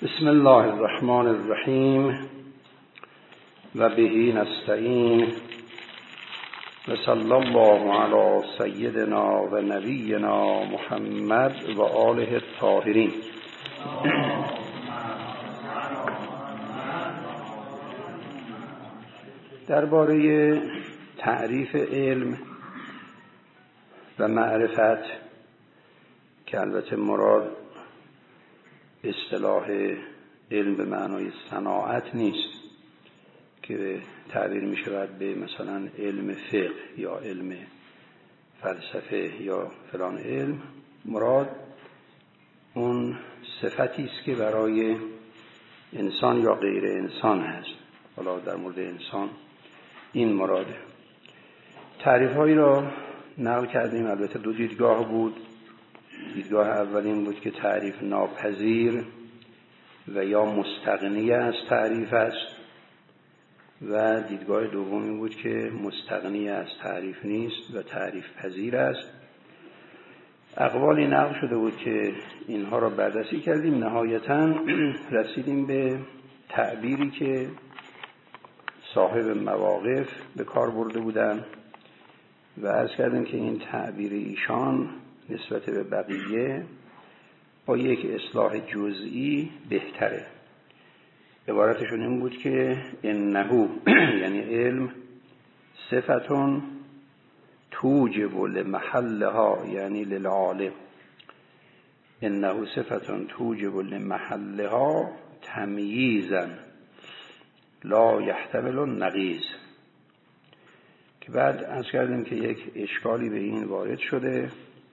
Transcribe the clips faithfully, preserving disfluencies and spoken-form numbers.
بسم الله الرحمن الرحیم و بهی نستعین و صلی الله علی سیدنا و نبینا محمد و آله الطاهرین. درباره تعریف علم و معرفت که البته مراد اصطلاح علم به معنای صناعت نیست که تعبیر می شود به مثلا علم فقه یا علم فلسفه یا فلان علم، مراد اون صفتی است که برای انسان یا غیر انسان هست. حالا در مورد انسان این مراده. تعریف هایی را نقل کردیم، البته دو دیدگاه بود. دیدگاه اولین بود که تعریف ناپذیر و یا مستغنی از تعریف است و دیدگاه دومی بود که مستغنی از تعریف نیست و تعریف پذیر است. اقوالی نقل شده بود که اینها را بررسی کردیم، نهایتاً رسیدیم به تعبیری که صاحب مواقف به کار برده بودن و عرض کردیم که این تعبیر ایشان نسبت به بقیه با یک اصلاح جزئی بهتره. عبارتشون این بود که انه یعنی علم صفتون توجب لمحلها یعنی للعالم، انه صفتون توجب لمحلها تمییزا لا یحتمل النقیض. که بعد عرض کردیم که یک اشکالی به این وارد شده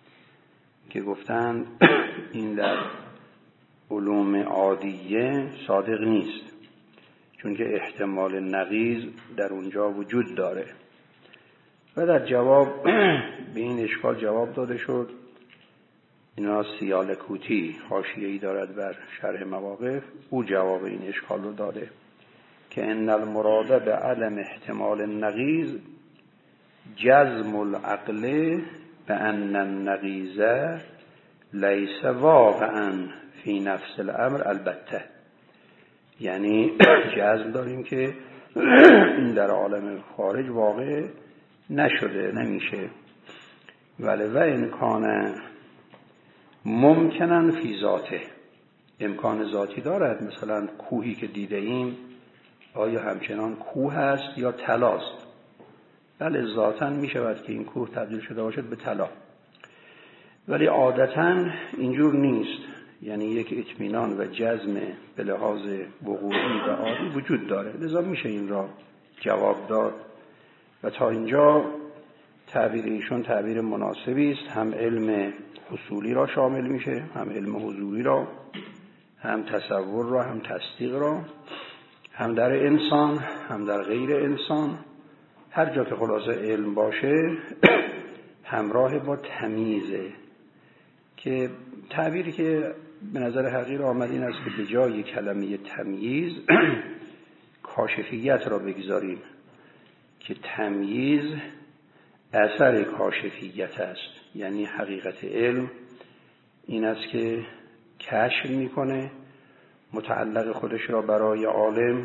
که گفتند این در علوم عادیه صادق نیست، چون که احتمال نقیض در اونجا وجود داره. و در جواب به این اشکال جواب داده شد. اینا سیالکوتی حاشیه‌ای دارد بر شرح مواقف، او جواب این اشکال رو داده که ان المراد به عدم احتمال النقیض جزم العقل بأن النقیض لیس واقعا فی نفس الامر البته. یعنی جزم داریم که این در عالم خارج واقع نشده، نمیشه. ولی و امکان ممکنن فی ذاته، امکان ذاتی دارد. مثلا کوهی که دیده ایم آیا همچنان کوه است یا طلاست؟ بله ذاتاً می شود که این کوه تبدیل شده باشد به طلا، ولی عادتاً اینجور نیست. یعنی یک اطمینان و جزم به لحاظ وقوعی و عادی وجود داره، لذا میشه این را جواب داد. و تا اینجا تعبیر ایشون تعبیر مناسبی است، هم علم حصولی را شامل میشه، هم علم حضوری را، هم تصور را، هم تصدیق را، هم در انسان هم در غیر انسان. هر جا که خلاصه علم باشه همراه با تمییزه، که تعبیری که به نظر حقیر آمد این است که به جای کلمه تمییز کاشفیت را بگذاریم، که تمییز اثر کاشفیت است. یعنی حقیقت علم این است که کشف میکنه متعلق خودش را برای عالم،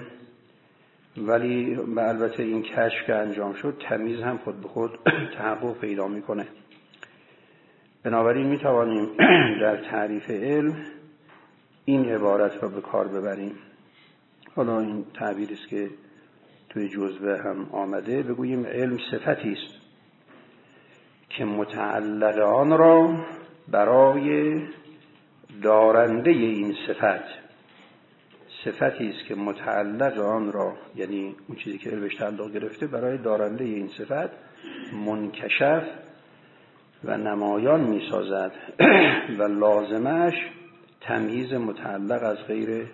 ولی البته این کشف که انجام شد تمیز هم خود به خود تحقق پیدا میکنه. بنابراین میتوانیم در تعریف علم این عبارت را به کار ببریم. حالا این تعبیری است که توی جزوه هم آمده، بگوییم علم صفتی است که متعلق آن را برای دارنده این صفت، صفتی است که متعلق آن را، یعنی اون چیزی که علمش تعلق گرفته، برای دارنده این صفت منکشف و نمایان می سازد و لازمش تمییز متعلق از غیر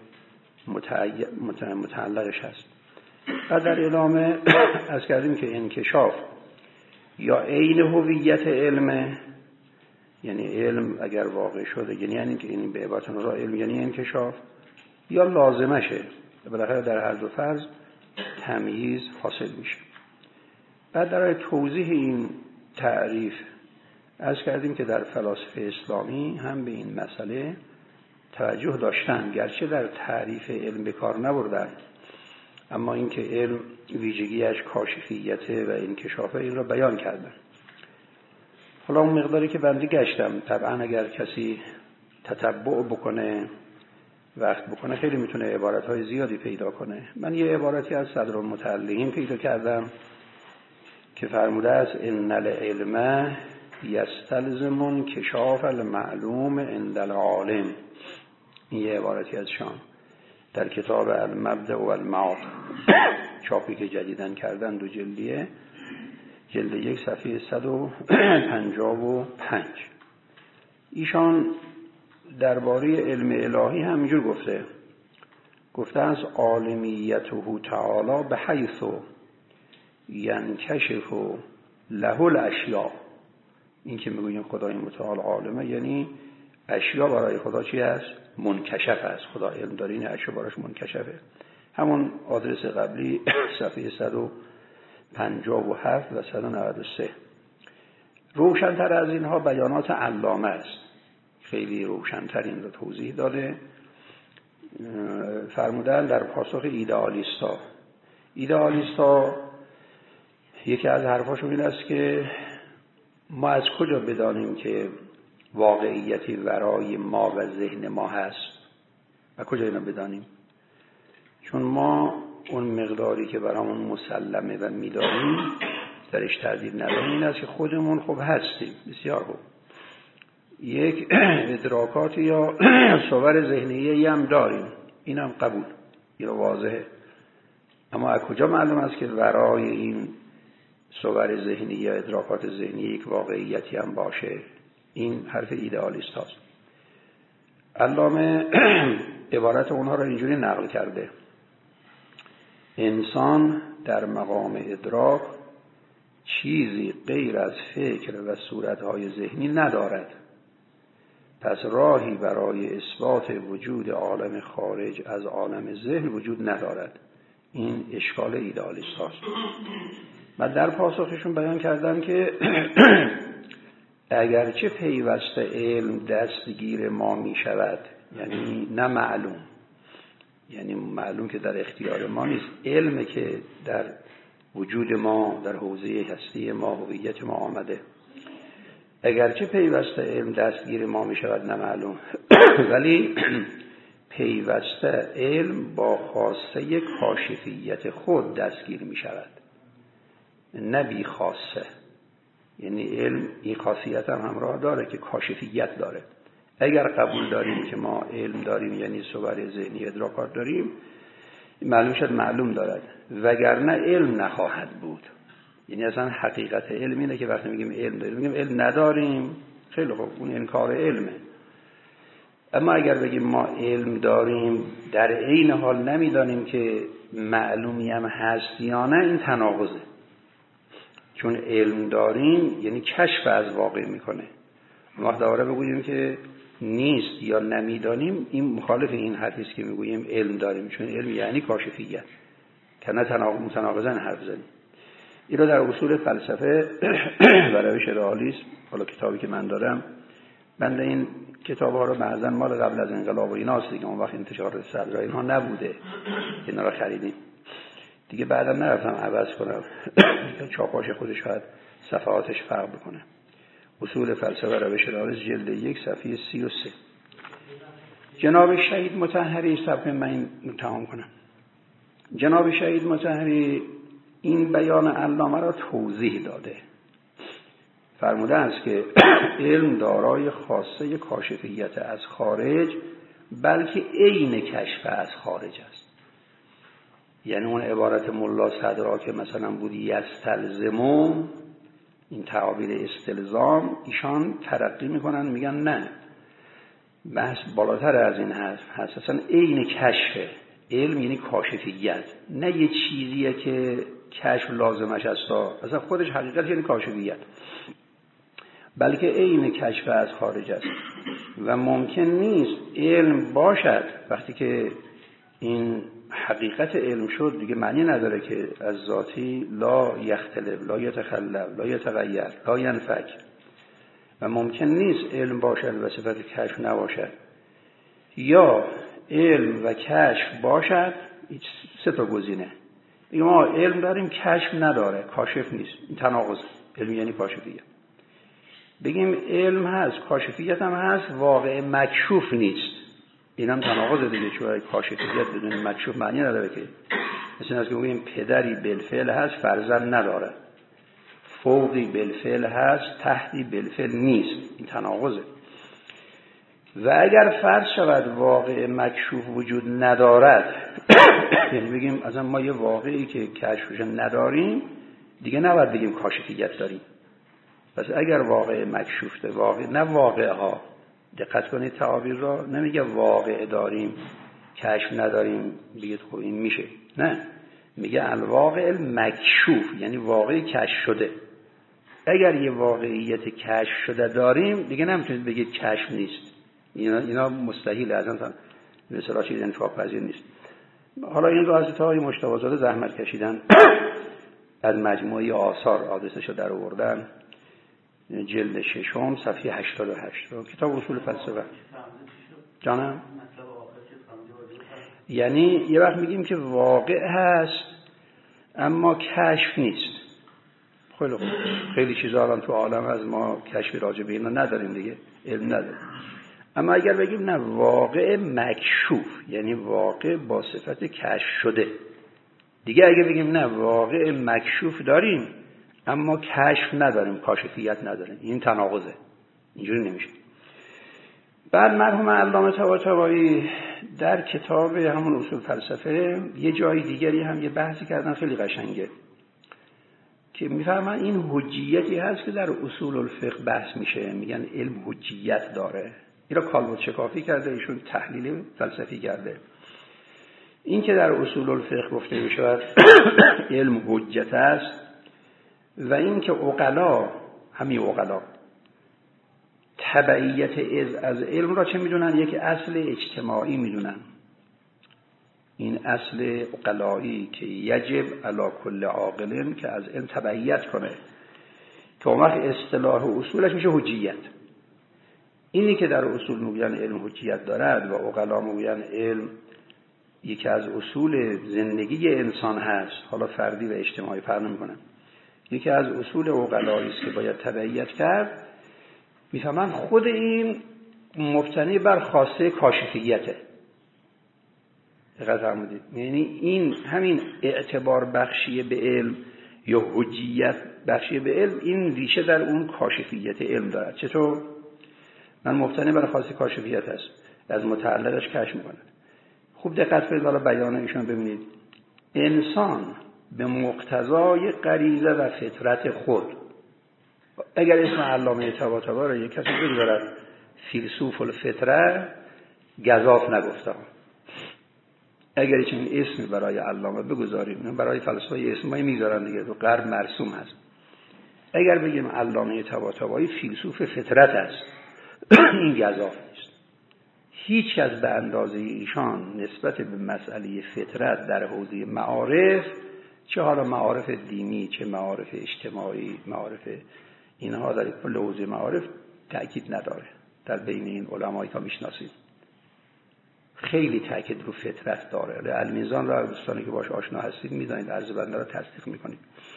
متعلقش است. و در ادامه از کردیم که انکشاف یا عین هویت علم، یعنی علم اگر واقع شده یعنی که این به عبارت را علم یعنی انکشاف، یا لازمشه. بالاخره در هر دو فرض تمییز حاصل میشه. بعد برای توضیح این تعریف عرض کردیم که در فلاسفه اسلامی هم به این مسئله توجه داشتن، گرچه در تعریف علم به کار نبردن، اما اینکه علم ویژگیش کاشفیته و انکشافه این را بیان کردن. حالا اون مقداری که بنده گشتم، طبعا اگر کسی تتبع بکنه، وقت بکنه، خیلی میتونه عبارتهای زیادی پیدا کنه. من یه عبارتی از صدرالمتعلقین پیدا کردم که فرموده است ان العلم یستلزم انکشاف المعلوم عند العالم. این یه عبارتی از شام در کتاب المبدأ و المعاد، چاپی که جدیدن کردن، دو جلدیه، جلد یک صفحه صد و پنجاه و پنج. ایشان درباره علم الهی همینجور گفته گفته از عالمیته تعالی به حیث ینکشف له الاشیاء. این که میگوییم خدای متعال عالمه، یعنی اشیا برای خدا چی است؟ منکشف است. خدا علم داره، این اشیا براش منکشفه. همون آدرس قبلی صفحه صد و پنجاه و هفت و صد و نود و سه. روشن‌تر از اینها بیانات علامه است، خیلی روشن‌تر این رو توضیح داده. فرمودن در پاسخ ایدئالیستا، ایدئالیستا یکی از حرفاشون این است که ما از کجا بدانیم که واقعیتی ورای ما و ذهن ما هست؟ و کجا اینو بدانیم؟ چون ما اون مقداری که برامون مسلمه و میدانیم درش تردید نداریم، این است که خودمون خوب هستیم، بسیار خوب، یک ادراکات یا صور ذهنیه هم داریم، این هم قبول، این واضحه. اما از کجا معلوم است که ورای این صور ذهنی یا ادراکات ذهنی یک واقعیتی هم باشه؟ این حرف ایدئالیست هاست. علامه عبارت اونها را اینجوری نقل کرده: انسان در مقام ادراک چیزی غیر از فکر و صورتهای ذهنی ندارد، پس راهی برای اثبات وجود عالم خارج از عالم ذهن وجود ندارد. این اشکال ایدئالیست هاست. من در پاسخشون بیان کردم که اگرچه پیوسته علم دستگیر ما می شود، یعنی نه معلوم، یعنی معلوم که در اختیار ما نیست، علم که در وجود ما، در حوزه هستی ما، هویت ما آمده، اگرچه پیوسته علم دستگیر ما می شود نه معلوم، ولی پیوسته علم با خاصه کاشفیت خود دستگیر می شود، نه بی خاصه. یعنی علم این خاصیت هم همراه داره که کاشفیت داره. اگر قبول داریم که ما علم داریم، یعنی صور ذهنی ادراکات داریم، معلوم شد معلوم دارد، وگرنه علم نخواهد بود. یعنی اصلا حقیقت علم اینه که وقتی میگیم علم داریم، میگیم علم نداریم، خیلی خوب، اون انکار علمه. اما اگر بگیم ما علم داریم در عین حال نمیدانیم که معلومی هم هست یا نه، این تناقضه. چون علم داریم یعنی کشف از واقع میکنه. وقت دوباره بگوییم که نیست یا نمیدانیم، این مخالف این حرفی است که میگوییم علم داریم، چون علم یعنی کاشفیت، که نه متناقضاً حرف زنیم. این رو در اصول فلسفه و روش رئالیسم، حالا کتابی که من دارم، بنده این کتاب ها رو بعضا مال قبل از انقلاب و ایناست دیگه، اون وقت انتشار صدر اینها نبوده که اینا رو خریدیم دیگه، بعدا نرفتم عوض کنم چاپاش خودش شاید صفحاتش فرق بکنه. اصول فلسفه و روش رئالیسم جلد یک صفحه سی و سه. جناب شهید مطهری، صفحه من این تمام کنم. جناب شهید مطهری این بیان علامه را توضیح داده. فرموده است که علم دارای خاصه کاشفیت از خارج، بلکه عین کشف از خارج است. یعنی اون عبارت ملا صدرا که مثلا بود یستلزمو، این تعابیر استلزام، ایشان ترقی میکنن، میگن نه، بحث بالاتر از این هست، هست اصلا عین کشفه. علم یعنی کاشفیت، نه یه چیزیه که کشف لازمش است، اصلا خودش حقیقت یعنی کاشفیت، بلکه عین کشف از خارج است. و ممکن نیست علم باشد وقتی که این حقیقت علم شد دیگه معنی نداره که از ذاتی لا یختلف، لا یتخلف، لا یتغیر، لا ینفک. و ممکن نیست علم باشد و صفت کشف نباشد. یا علم و کشف باشد. سه تا گزینه. بگیم ما علم داریم کشف نداره، کاشف نیست، این تناقض. علم یعنی کاشفیت. بگیم علم هست کاشفیت هم هست، واقع مکشوف نیست، این هم تناقض دیگه، چون کاشفیت بدون مکشوف معنی نداره که. مثلا از که بگیم پدری بالفعل هست فرزند نداره، فوقی بالفعل هست تحتی بالفعل نیست، این تناقضه. و اگر فرض شود واقع مکشوف وجود ندارد یعنی بگیم اصلا ما یه واقعی که کشفش نداریم دیگه نباید بگیم کاشفیت داریم. پس اگر واقع مکشوفه، واقع نه واقع ها، دقت کنید تعابیر را، نمیگه واقع داریم کشف نداریم بگید خب این میشه، نه، میگه الواقع مکشوف یعنی واقعی کشف شده. اگر یه واقعیت کشف شده داریم دیگه نمیتونید بگید کشف نیست، اینا اینا مستحیل، اصلا مثلا چیز انفاق پذیر نیست. حالا این رو از های مجتبی زحمت کشیدن از مجموعه آثار آدرسشو در آوردن، جلد ششم صفحه هشتاد و هشت کتاب اصول فلسفه. جانم یعنی یه وقت میگیم که واقع هست اما کشف نیست. خیلی خوب، خیلی چیزا الان تو عالم از ما کشفی راجع به اینا نداریم دیگه، علم نداریم. اما اگر بگیم نه واقع مکشوف یعنی واقع با صفت کشف شده دیگه. اگر بگیم نه واقع مکشوف داریم اما کشف نداریم، کاشفیت نداریم، این تناقضه، اینجوری نمیشه. بعد مرحوم علامه طباطبایی در کتاب همون اصول فلسفه یه جای دیگری هم یه بحثی کردن خیلی قشنگه که میفهمن این حجیتی هست که در اصول الفقه بحث میشه، میگن علم حجیت داره. این را کالبد شکافی کرده، ایشون تحلیل فلسفی کرده. این که در اصول الفقه گفته میشه علم حجت است و این که عقلا، همین عقلا تبعیت از علم را چه میدونن؟ یک اصل اجتماعی میدونن. این اصل عقلایی که یجب علی کل عاقل که از علم تبعیت کنه، که اون وقت اصطلاح و اصولش میشه حجیت. اینی که در اصول میگن علم حجیت دارد و عقلا میگن علم یکی از اصول زندگی انسان هست، حالا فردی و اجتماعی فرق نمیکنه، یکی از اصول عقلایی است که باید تبعیت کرد، میفهمن خود این مبتنی بر خواسته کاشفیته. دقت فرمودید؟ یعنی این همین اعتبار بخشی به علم یا حجیت بخشی به علم، این ریشه در اون کاشفیت علم دارد. چطور؟ من مبتنی بر خواسته کاشفیت است، از متعلقش کشف میکنه. خوب دقت کنید حالا بیان ایشون ببینید. انسان به مقتضای غریزه و فطرت خود، اگر اسم علامه طباطبایی رو یک کسی بگذارد فیلسوف الفطره، گزاف نگفته. اگر چنین اسمی برای علامه بگذاریم، برای فلسفه اسمایی میذارن دیگه، تو غرب مرسوم هست. اگر بگیم علامه طباطبایی فیلسوف فطرت است این گزاف نیست. هیچ کس به اندازه ایشان نسبت به مسئله فطرت در حوزه معارف، چه حالا معارف دینی چه معارف اجتماعی، معارف اینها در کل حوزه معارف تأکید نداره. در بین این علمایی که میشناسید خیلی تأکید رو فطرت داره. المیزان را دوستانی که باش آشنا هستید میدونید، عرض بنده را تصدیق میکنید.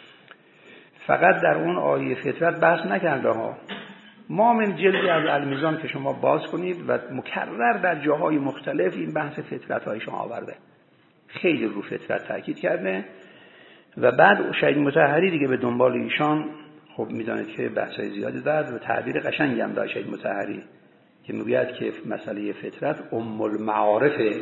فقط در اون آیه فطرت بحث نکرده ها. ما من جلدی از المیزان که شما باز کنید و مکرر در جاهای مختلف این بحث فطرت های شما آورده، خیلی رو فطرت تأکید کرده. و بعد شهید مطهری دیگه به دنبال ایشان، خب میدونید که بحثای زیادی دارد و تعبیر قشنگی هم داره شهید مطهری که میگوید که مسئله فطرت ام المعارف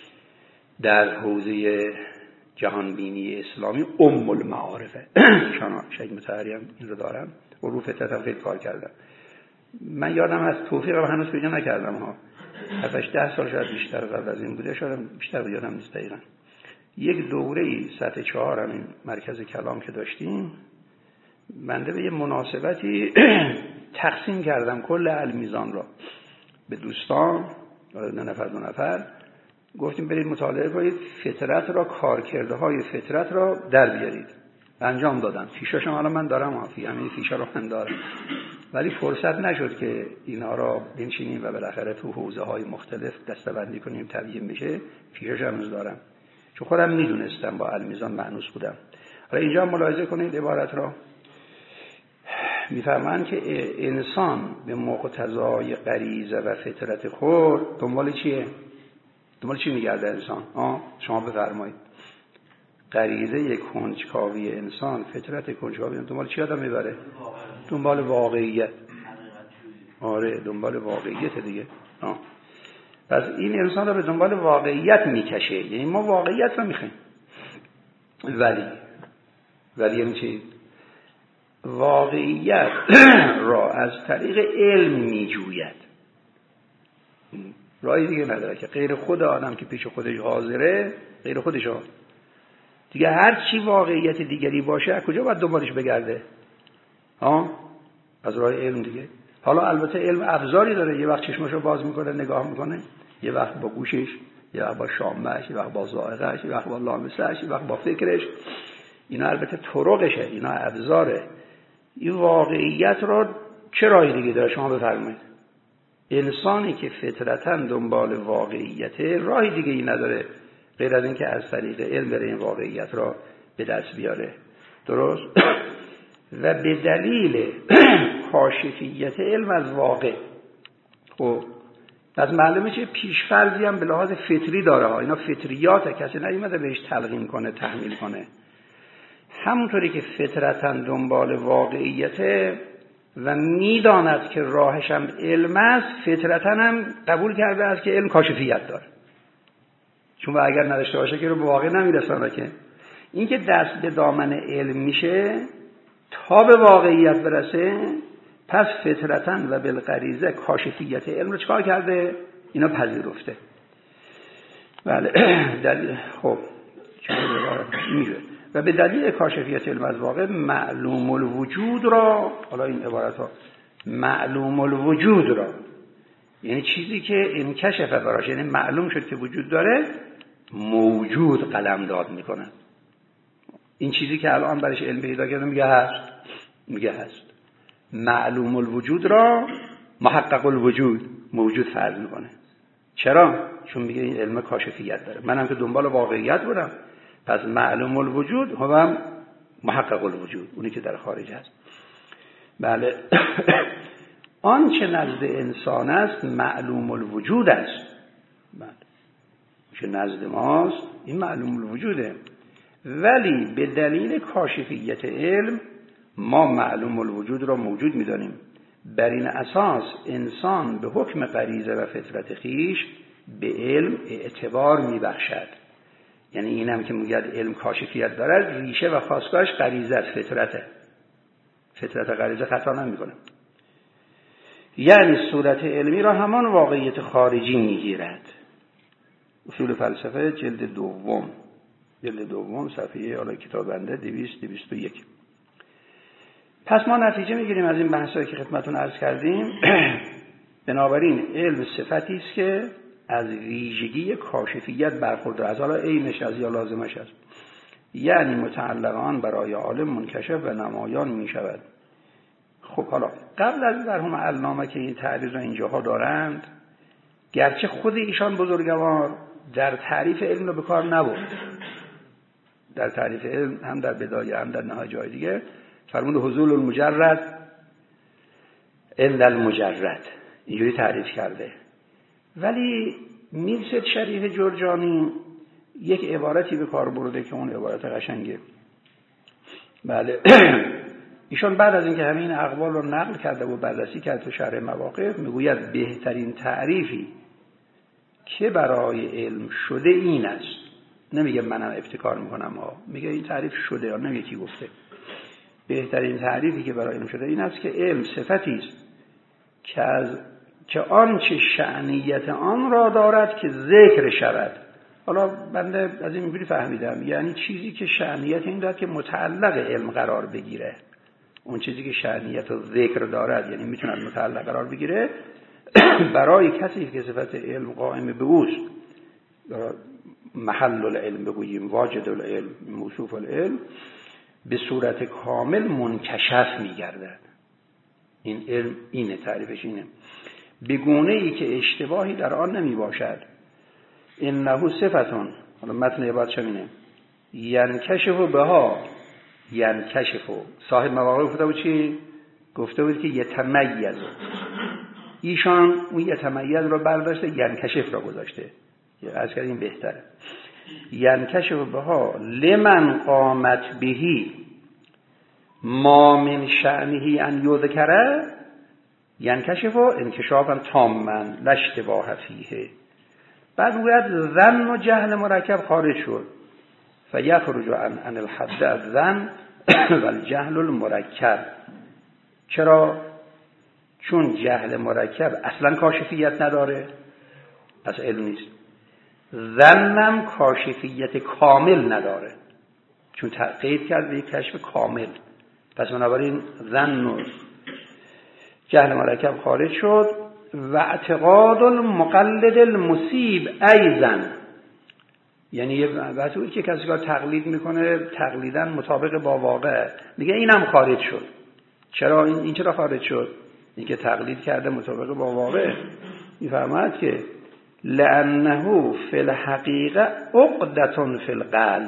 در حوزه جهانبینی اسلامی، ام المعارفه. شهید مطهری هم این رو دارم و رو فطرت هم خیلی کار کردم. من یادم از توفیق رو هنوز پیدا نکردم ها، هفتش ده سال شاید بیشتر قبل از این بوده، شاید بیشتر یادم نیست دقیقا. یک دوره‌ای سطح چهار همین مرکز کلام که داشتیم، بنده به یه مناسبتی تقسیم کردم کل المیزان را به دوستان، نه نفر دو نفر، گفتیم برید مطالعه کنید فطرت را، کارکرده های فطرت را در بیارید. انجام دادن. فیشاشم الان من دارم، همین فیشا رو من دارم ولی فرصت نشد که اینا را بنشینیم و بالاخره تو حوزه های مختلف دسته‌بندی کنیم، تبیین بشه. پیشش هنوز دارم، چون خودم میدونستم با المیزان مأنوس بودم. حالا اینجا ملاحظه کنید عبارت را، میفرمایند که انسان به مقتضای غریزه و فطرت خود دنبال چیه؟ دنبال چی میگرده انسان؟ آه شما بفرمایید. غریزه کنجکاوی انسان، فطرت کنجکاوی انسان دنبال چی آدم میبره؟ دنبال واقعیت. آره دنبال واقعیت دیگه. آه. پس این انسان را به دنبال واقعیت میکشه، یعنی ما واقعیت را میخوایم. ولی ولی یعنی چی؟ واقعیت را از طریق علم میجوید، راهی دیگه نداره که غیر خود آدم که پیش خودش حاضره، غیر خودش ها دیگه هر چی واقعیت دیگری باشه از کجا باید دنبالش بگرده؟ ها؟ از راه علم دیگه. حالا البته علم ابزاری داره، یه وقت چشمشو باز میکنه نگاه میکنه، یه وقت با گوشش، یه وقت با شامش، یه وقت با ذائقه‌اش، یه وقت با لامسه‌اش، یه وقت با فکرش. اینا البته طرقشه، اینا ابزاره. این واقعیت رو چه راهی دیگه داره شما بفرمایید؟ انسانی که فطرتاً دنبال واقعیت راهی دیگه ای نداره غیر از اینکه از طریق علم بره این واقعیت را به دست بیاره. درست؟ و به دلیل کاشفیت علم از واقع، خب از معلومه چه پیشفرضی هم به لحاظ فطری داره ها. اینا فطریاته، کسی نیومده بهش تلقین کنه، تحمیل کنه. همونطوری که فطرتاً دنبال واقعیته و میداند که راهش هم علم است، فطرتاً هم قبول کرده است که علم کاشفیت داره، چون اگر نداشته باشه که رو به واقع نمیرسانه. که این که دست به دامن علم میشه تا به واقعیت برسه، پس فطرتاً و بالغریزه کاشفیت علم رو چکار کرده؟ اینا پذیرفته. بله دلیل خب میگه و به دلیل کاشفیت علم از واقع معلوم الوجود را، حالا این عبارت ها، معلوم الوجود را یعنی چیزی که انکشف براش، یعنی معلوم شد که وجود داره، موجود قلم داد میکنه. این چیزی که الان برایش علم پیدا کرده میگه هست، میگه هست. معلوم الوجود را محقق الوجود موجود فرض میکنه. چرا؟ چون میگه این علم کاشفیت داره. منم که دنبال واقعیت بودم، پس معلوم الوجود هم محقق الوجود، اونی که در خارج هست. بله آن چه نزد انسان است معلوم الوجود است. بله چه نزد ماست این معلوم الوجوده، ولی به دلیل کاشفیت علم ما معلوم الوجود را موجود می‌دانیم. بر این اساس انسان به حکم غریزه و فطرت خیش به علم اعتبار می‌بخشد. یعنی اینم که میگه علم کاشفیت داره، ریشه و خاستگاهش غریزه است، فطرته. فطرت غریزه خطا نمی‌کنه. یعنی صورت علمی را همان واقعیت خارجی می‌گیرد. اصول فلسفه جلد دوم، جلد دوم صفحه حالا کتاب بنده دویست دویست و یک. پس ما نتیجه میگیریم از این بحثایی که خدمتتون عرض کردیم بنابراین علم صفتی است که از ویژگی کاشفیت برخوردار از حالا عینش از یا لازمش است، یعنی متعلقان برای عالم منکشف و نمایان می شود. خب حالا قبل از مرحوم علامه که این تعریض رو اینجاها دارند، گرچه خود ایشان بزرگوار در تعریف علم رو به کار نبرد، در تعریف علم هم در بدایه هم در نهایت جای دیگه فرمود حصول المجرد الا المجرد اینجوری تعریف کرده. ولی میرسد شریف جرجانی یک عبارتی به کار برده که اون عبارت قشنگه. بله ایشان بعد از اینکه همین اقوال رو نقل کرده و بررسی کرده تو شرح مواقف میگوید بهترین تعریفی که برای علم شده این است. نمیگه منم ابتکار میکنم ها، میگه این تعریف شده ها، نمیگه کی گفته. بهترین تعریفی که برای علم شده این است که علم صفتی است که از که آنچه شأنیت آن را دارد که ذکر شود. حالا بنده از این اینجوری فهمیدم، یعنی چیزی که شأنیت این دارد که متعلق علم قرار بگیره. اون چیزی که شأنیت و ذکر دارد یعنی میتونه متعلق قرار بگیره برای کسی که صفت علم قائم به اوست، محل العلم بگوییم، واجد العلم، موصوف العلم، به صورت کامل منکشف میگردد. این علم اینه، تعریفش اینه. به گونه ای که اشتباهی در آن نمی باشد. انه صفتون، حالا متن عبارتش اینه، ینکشف بها، ینکشف، صاحب مواقع گفته بود چی؟ گفته بود که یتمیز، ایشان اون یتمیز رو برداشته، ینکشف رو گذاشته، از کردیم این بهتره. ینکشف بها لمن قامت بهی ما من شأنه ان یذکره، ینکشف انکشافا تاما لا اشتباه فیه. بعد گوید ظن و جهل مرکب خارج شد، فیخرج عن عن الحد الظن و الجهل المرکب. چرا؟ چون جهل مرکب اصلا کاشفیت نداره، پس علم نیست. ظنم کاشفیت کامل نداره، چون تقیید کرد به یک کشف کامل، پس بنابراین ظن و جهل مرکب خارج شد. و اعتقاد المقلد المصیب ایضا، یعنی وقتی که کسی که تقلید میکنه تقلیداً مطابق با واقع، میگه اینم خارج شد. چرا این این چرا خارج شد؟ این که تقلید کرده مطابق با واقع. میفرماید که لانه فی الحقیقه عقدة فی القلب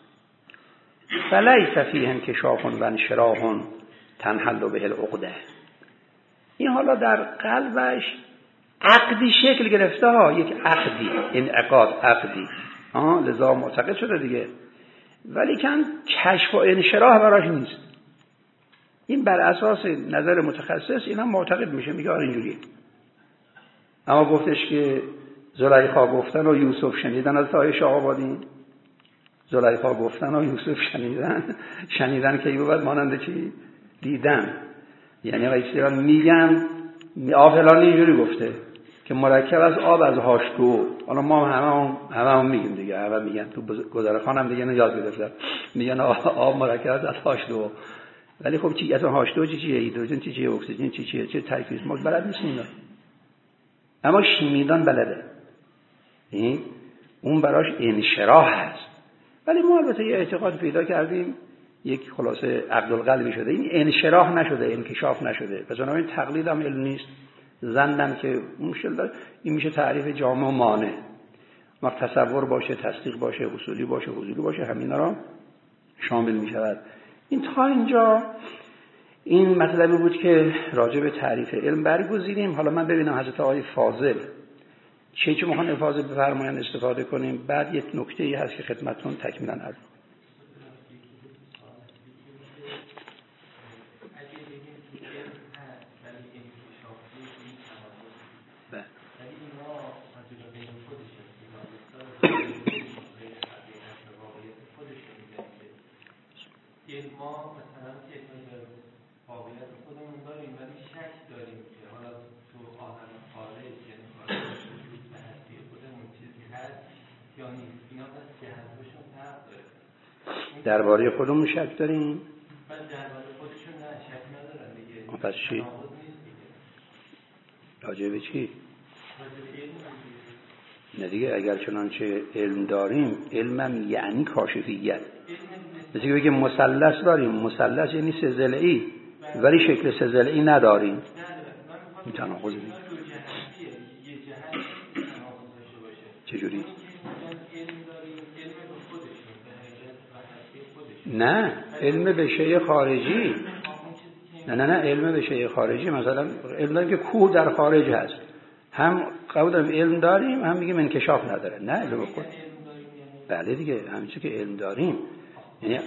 فلیس فیه انکشاف و انشراح تنحل به العقده. این حالا در قلبش عقدی شکل گرفته ها، یک عقدی، انعقاد عقدی، آه لذا معتقد شده دیگه، ولی کن کشف و انشراح براش نیست. این بر اساس نظر متخصص این هم معتقد میشه، میگه آره اینجوریه. اما گفتش که زلیخا گفتن و یوسف شنیدن از عایشه آبادی، زلیخا گفتن و یوسف شنیدن، شنیدن که یوبد مانند چی؟ دیدن. یعنی اصلا میگن آب فلان اینجوری گفته که مرکب از آب از هاشتو. حالا ما همه همه هم میگیم دیگه، همه میگن تو گذرخان هم دیگه اینو یاد گرفتن، میگن آب مرکب از هاشتو. ولی خب چی اصلا هاشتو چی چیه؟ هیدروژن چی چیه؟ اکسیژن چی چیه؟ چه ترکیب ما بلد نیستیم. اما شیمیدان بلده، این اون براش انشراح هست. ولی ما البته یه اعتقاد پیدا کردیم، یک خلاصه عقدالقلبی شده، این انشراح نشده، انکشاف نشده، پس بنابراین تقلید هم علم نیست. زندم که مشکل داره، این میشه تعریف جامع و مانع. ما تصور باشه، تصدیق باشه، اصولی باشه، حضوری باشه، همینا را شامل میشود. این تا اینجا این مطلبی بود که راجع به تعریف علم برگزیدیم. حالا من ببینم حضرت آقای فاضل چه چه میخوان افاضه بفرمایند استفاده کنیم. بعد یک نکته ای هست که خدمتتون تکمیلا عرض. ما مثلا که واقعیت خودمون داریم ولی شک داریم که حالا تو عالم خارج یعنی وجود به هستی خودمون چیزی هست یا نیست. اینا بس جهتشون فرق داره. درباره خودمون شک داریم؟ من درباره خودشون نه شک ندارم دیگه. پس چی؟ راجع به چی؟ نه دیگه، اگر چنانچه علم داریم، علمم یعنی کاشفیت. مثل که بگیم مثلث داریم، مثلث یعنی سه ضلعی، ولی شکل سه ضلعی نداریم. این تناقض نیست. چجوری؟ نه، علم به شیء خارجی. نه نه نه علم به شیء خارجی، مثلا علم داریم که کوه در خارج هست، هم قبول داریم علم داریم، هم میگیم انکشاف نداره. نه علم خود. بله دیگه، همینچه که علم داریم، یعنی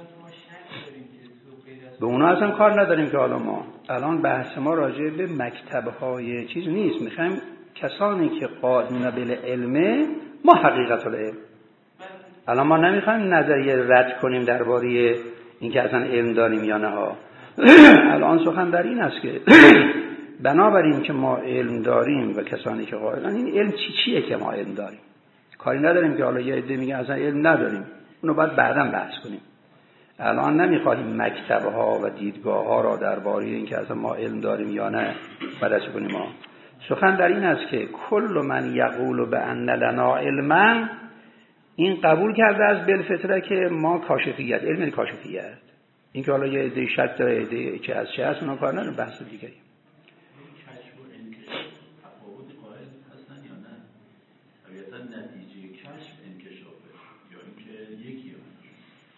به اونا اصلا کار نداریم. که حالا ما الان بحث ما راجع به مکتب‌های چیز نیست، میخوایم کسانی که قائمون بالعلم، ما حقیقت العلم. الان ما نمیخوایم نظریه رد کنیم درباره اینکه اصلا علم داریم یا نه ها. الان سخن در این است که بنابراین که ما علم داریم و کسانی که قائلن، این علم چی چیه که ما علم داریم. کاری نداریم که حالا یه عده میگن اصلا علم نداریم، اونو باید بعداً بحث کنیم. الان نمیخوایم مکتب‌ها و دیدگاه‌ها را درباره اینکه اصلا ما علم داریم یا نه بررسی کنیم. ما سخن در این است که کل من یقول بأن لنا علما، این قبول کرده از بالفطره که ما کاشفیت، علم کاشفیت این که حالا یه عده شک داره، عده چه از چه هست، اونا کار نداره، بحث دیگری. کشف و انکشاف تفاوت قائل هستن یا نه؟ طبیعتا نتیجه کشف انکشافه یا اینکه یکی هست؟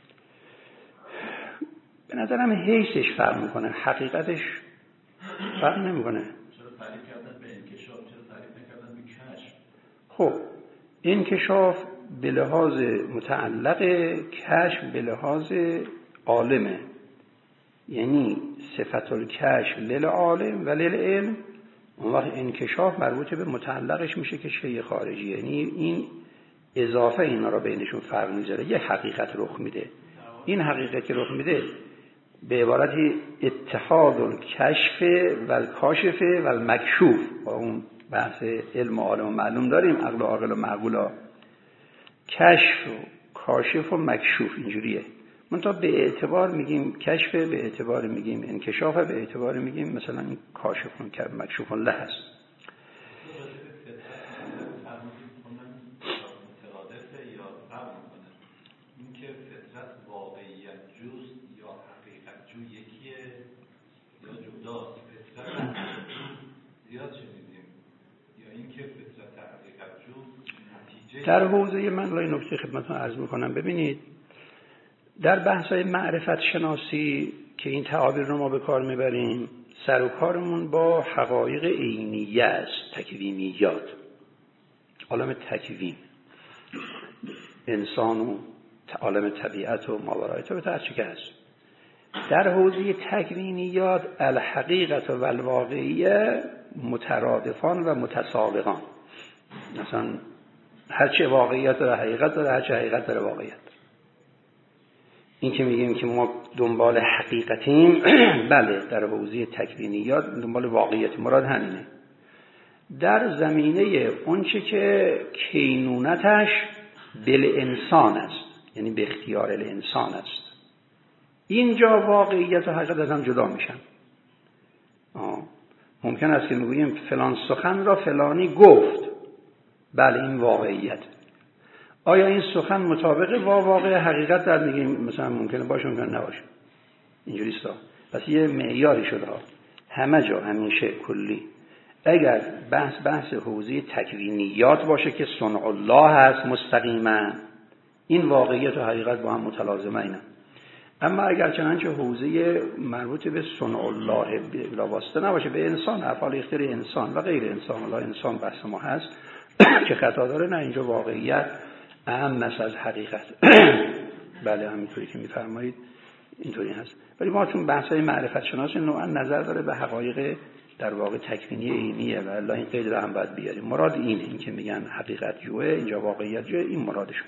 به نظرم حیثش فرق میکنه، حقیقتش فرق نمیکنه. چرا تعریف کردن به انکشاف، چرا تعریف نکردن به کشف؟ خب انکشاف به لحاظ متعلق، کشف به لحاظ عالمه، یعنی صفت الکشف للعالم و للعلم. اون وقت انکشاف مربوط به متعلقش میشه که شیء خارجی، یعنی این اضافه اینا را بینشون فرق میذاره، یه حقیقت رخ میده. این حقیقت که رخ میده به عبارتی اتحاد الکشف و الکاشف و المکشوف، با اون بحث علم و عالم و معلوم داریم، عقل و عاقل و معقول، کشف و کاشف و مکشوف اینجوریه. منتها به اعتبار میگیم کشف، به اعتبار میگیم انکشاف، به اعتبار میگیم مثلا این کاشف و مکشوف له هست. این که فطرت واقعیت جوست یا حقیقت جو یکیه یا جداست؟ فطرت زیاد شنیدیم، یا این که فطرت حقیقت جو نتیجه. در حوزه من لای نکته خدمتتون عرض میکنم، ببینید در بحث‌های معرفت شناسی که این تعابیر رو ما به کار میبریم، سر و کارمون با حقایق عینیه است، تکوینیات، عالم تکوین، انسان و عالم طبیعت و ماورای طبیعت هر چی که هست. در حوزه تکوینیات الحقیقت و الواقعیه مترادفان و متسابقان. مثلا هر چه واقعیت داره حقیقت داره، هر چه حقیقت داره واقعیت. این که میگیم که ما دنبال حقیقتیم، بله در حوزه تکوینیات دنبال واقعیت، مراد همینه. در زمینه اونچه که کینونتش بل انسان است، یعنی به اختیار الانسان است، اینجا واقعیت و حقیقت از هم جدا میشن. آه. ممکن است که میگوییم فلان سخن را فلانی گفت، بله این واقعیت. آیا این سخن مطابق با واقع حقیقت در میگیم؟ مثلا ممکنه باشه، ممکنه نباشه. اینجوری است. پس یه معیاری شده ها. همه جا همیشه کلی. اگر بحث بحث حوزه تکوینیات باشه که صنع الله هست مستقیما، این واقعیت و حقیقت با هم متلازمه اینه. اما اگر چنانچه حوزه مربوط به صنع الله بلا واسطه نباشه، به انسان، افعال اختیار انسان و غیر انسان، الله انسان بحث ما هست که خطا داره، نه اینجا واقعیت اهم است از حقیقت. بله همینطوری که میفرمایید اینطوری هست. ولی ما چون بحث‌های معرفت شناسی نوعا نظر داره به حقایق در واقع تکوینی عینیه و الله این قید رو هم باید بیاریم. مراد اینه، این که میگن حقیقت جوه، اینجا واقعیت جوه، این مرادشون.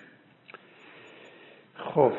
خب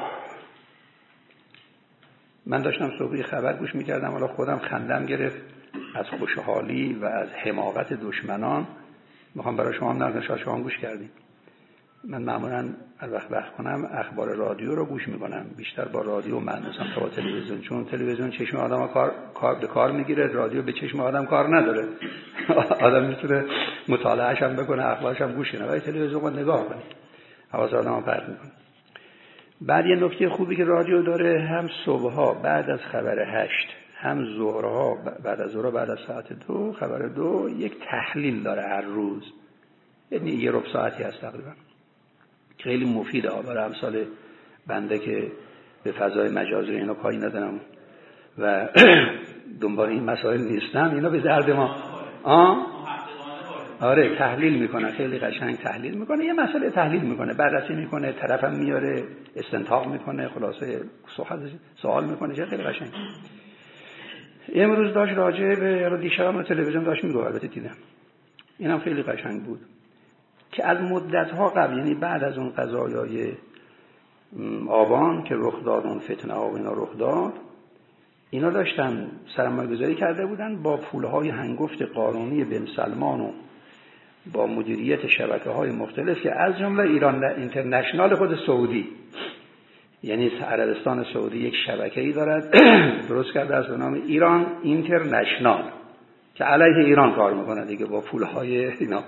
من داشتم صبحی خبر گوش میکردم، حالا خودم خندم گرفت از خوشحالی و از حماقت دشمنان. میخوام برای شما هم نگم، شاید شما هم گوش کردید. من معمولا هر وقت وقت کنم اخبار رادیو رو گوش میکنم، بیشتر با رادیو من مثلا تا با تلویزیون، چون تلویزیون چشم آدم کار کار به کار میگیره، رادیو به چشم آدم کار نداره. آدم میتونه مطالعه‌اش هم بکنه، اخبارش هم گوش کنه، ولی تلویزیون رو نگاه کنه حواس آدمو پرت میکنه. بعد یه نکته خوبی که رادیو داره، هم صبحها بعد از خبر هشت، هم ظهرها بعد از ظهر بعد از ساعت دو خبر دو یک تحلیل داره هر روز، یعنی یه ربع ساعتی هست تقریبا، خیلی مفیده برای امثال بنده که به فضای مجازی اینا کاری ندارم و دنبال این مسائل نیستم. اینا به درد ما آه؟ آره تحلیل میکنه، خیلی قشنگ تحلیل میکنه، یه مسئله تحلیل میکنه، بررسی میکنه، طرفم میاره، استنتاق میکنه، خلاصه سوال میکنه، چه خیلی قشنگ. امروز داشت راجع به دیشب تلویزیون داشت میگه، البته دیدم، اینم خیلی قشنگ بود که از مدت‌ها قبل، یعنی بعد از اون قضایای آبان که رخ داد، اون فتنه ها و اینا رخ داد، اینا داشتن سرمایه‌گذاری کرده بودن با پول‌های هنگفت قانونی بن سلمان و با مدیریت شبکه‌های مختلف که از جمله ایران اینترنشنال خود سعودی، یعنی عربستان سعودی یک شبکه‌ای دارد درست کرده است به نام ایران اینترنشنال که علیه ایران کار می‌کنه دیگه، با پول‌های اینا